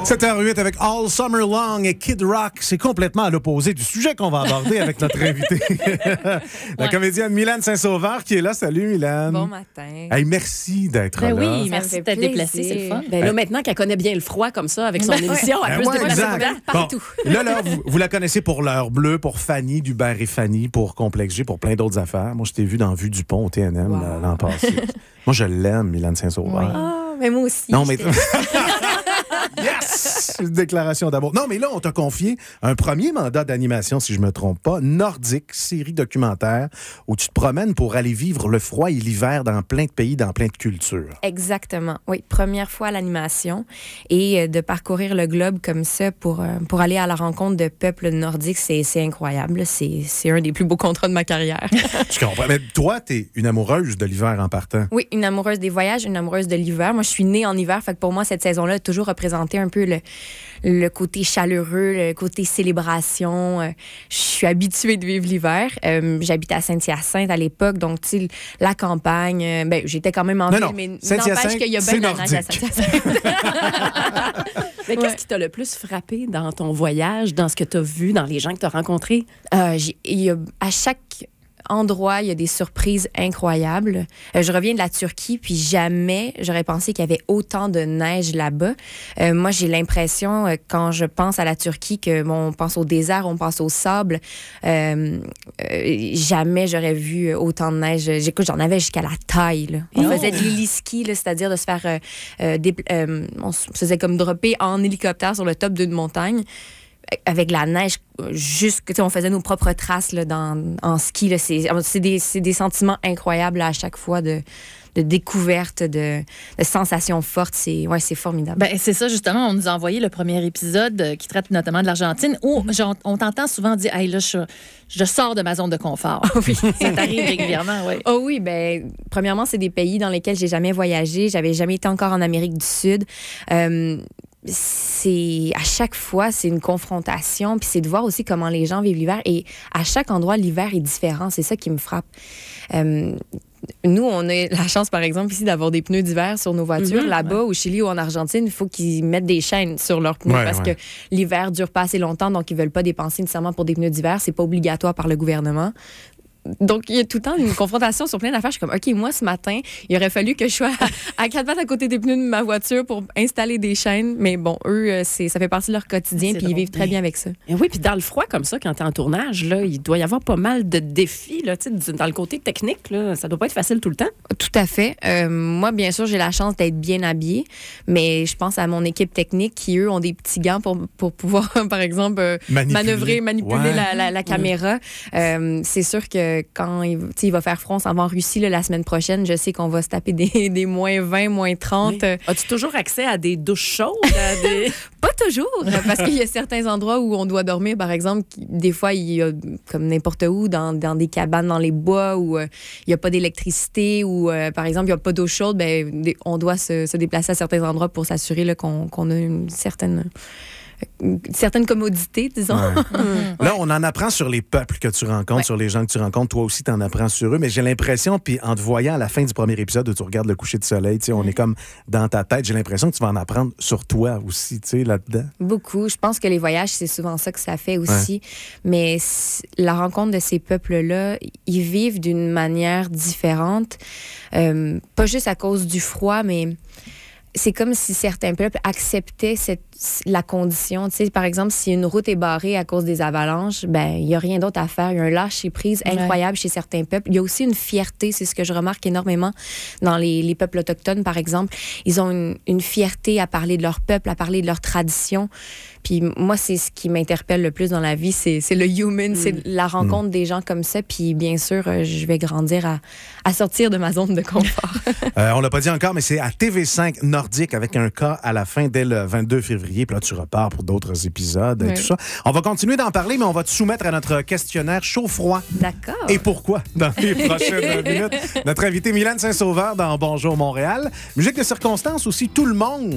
7h08 avec All Summer Long et Kid Rock. C'est complètement à l'opposé du sujet qu'on va aborder avec notre invité. La comédienne Mylène Saint-Sauveur qui est là. Salut, Mylène. Bon matin. Hey, merci d'être là. Oui, merci de t'être déplacée, c'est le fun. Ben là, maintenant qu'elle connaît bien le froid comme ça avec son émission, elle peut se déplacer partout. Bon, là, vous la connaissez pour l'heure bleue, pour Fanny, d'Hubert et Fanny, pour Complexe G, pour plein d'autres affaires. Moi, je t'ai vu dans Vue du Pont au TNM l'an passé. Moi, je l'aime, Mylène Saint-Sauveur. Oui. Ah, mais moi aussi. Non, mais... Yes! Une déclaration d'amour. Non, mais là, on t'a confié un premier mandat d'animation, si je ne me trompe pas, Nordique, série documentaire, où tu te promènes pour aller vivre le froid et l'hiver dans plein de pays, dans plein de cultures. Exactement. Oui, première fois à l'animation. Et de parcourir le globe comme ça pour aller à la rencontre de peuples nordiques, c'est incroyable. C'est un des plus beaux contrats de ma carrière. Je comprends. Mais toi, t'es une amoureuse de l'hiver en partant. Oui, une amoureuse des voyages, une amoureuse de l'hiver. Moi, je suis née en hiver, fait que pour moi, cette saison-là a toujours représenté un peu le côté chaleureux, le côté célébration. Je suis habituée de vivre l'hiver. J'habitais à Saint-Hyacinthe à l'époque, donc tu sais, la campagne. J'étais quand même en ville, mais n'empêche qu'il y a bien de la neige à Saint-Hyacinthe. Mais qu'est-ce qui t'a le plus frappé dans ton voyage, dans ce que tu as vu, dans les gens que tu as rencontrés? À chaque endroit, il y a des surprises incroyables. Je reviens de la Turquie, puis jamais j'aurais pensé qu'il y avait autant de neige là-bas. Moi, j'ai l'impression, quand je pense à la Turquie, on pense au désert, on pense au sable. Jamais j'aurais vu autant de neige. Écoute, j'en avais jusqu'à la taille. Là. On faisait de l'héliski, c'est-à-dire de se faire... on se faisait comme dropper en hélicoptère sur le top d'une montagne. Avec la neige, on faisait nos propres traces là, en ski. Là, c'est des sentiments incroyables là, à chaque fois de découverte, de sensations fortes. C'est formidable. Ben, c'est ça, justement. On nous a envoyé le premier épisode qui traite notamment de l'Argentine où on t'entend souvent dire « Hey, là, je sors de ma zone de confort. » Oui, ça t'arrive régulièrement, oui. Oh oui, ben premièrement, c'est des pays dans lesquels j'ai jamais voyagé. J'avais jamais été encore en Amérique du Sud. À chaque fois, c'est une confrontation, puis c'est de voir aussi comment les gens vivent l'hiver. Et à chaque endroit, l'hiver est différent. C'est ça qui me frappe. Nous, on a la chance, par exemple, ici, d'avoir des pneus d'hiver sur nos voitures. Là-bas, au Chili ou en Argentine, il faut qu'ils mettent des chaînes sur leurs pneus parce que l'hiver dure pas assez longtemps, donc ils veulent pas dépenser nécessairement pour des pneus d'hiver. C'est pas obligatoire par le gouvernement. Donc, il y a tout le temps une confrontation sur plein d'affaires. Je suis comme, OK, moi, ce matin, il aurait fallu que je sois à 4 pattes à côté des pneus de ma voiture pour installer des chaînes. Mais bon, eux, ça fait partie de leur quotidien, puis ils vivent très bien avec ça. Et oui, puis dans le froid comme ça, quand tu es en tournage, là, il doit y avoir pas mal de défis. Là, dans le côté technique, là, ça doit pas être facile tout le temps. Tout à fait. Moi, bien sûr, j'ai la chance d'être bien habillée, mais je pense à mon équipe technique qui, eux, ont des petits gants pour pouvoir, par exemple, manipuler la caméra. C'est sûr que quand il va faire froid, on s'en va en Russie la semaine prochaine. Je sais qu'on va se taper des moins 20, moins 30. Oui. As-tu toujours accès à des douches chaudes? Pas toujours, parce qu'il y a certains endroits où on doit dormir, par exemple. Des fois, il y a, comme n'importe où, dans des cabanes dans les bois où il n'y a pas d'électricité ou, par exemple, il n'y a pas d'eau chaude. On doit se déplacer à certains endroits pour s'assurer là, qu'on a une certaine commodité, disons. Ouais. Là, on en apprend sur les peuples que tu rencontres, sur les gens que tu rencontres. Toi aussi, tu en apprends sur eux. Mais j'ai l'impression, puis en te voyant à la fin du premier épisode où tu regardes le coucher de soleil, on est comme dans ta tête. J'ai l'impression que tu vas en apprendre sur toi aussi, là-dedans. Beaucoup. Je pense que les voyages, c'est souvent ça que ça fait aussi. Mais la rencontre de ces peuples-là, ils vivent d'une manière différente. Pas juste à cause du froid, mais... C'est comme si certains peuples acceptaient la condition. Tu sais, par exemple, si une route est barrée à cause des avalanches, il n'y a rien d'autre à faire. Il y a un lâcher-prise incroyable chez certains peuples. Il y a aussi une fierté, c'est ce que je remarque énormément dans les peuples autochtones, par exemple. Ils ont une fierté à parler de leur peuple, à parler de leur tradition. Puis moi, c'est ce qui m'interpelle le plus dans la vie, c'est le human, c'est la rencontre des gens comme ça. Puis bien sûr, je vais grandir à sortir de ma zone de confort. On l'a pas dit encore, mais c'est à TV5 Nordique avec un cas à la fin dès le 22 février. Puis là, tu repars pour d'autres épisodes et tout ça. On va continuer d'en parler, mais on va te soumettre à notre questionnaire chaud-froid. D'accord. Et pourquoi dans les prochaines minutes. Notre invité Mylène Saint-Sauveur dans Bonjour Montréal. Musique de circonstance aussi, tout le monde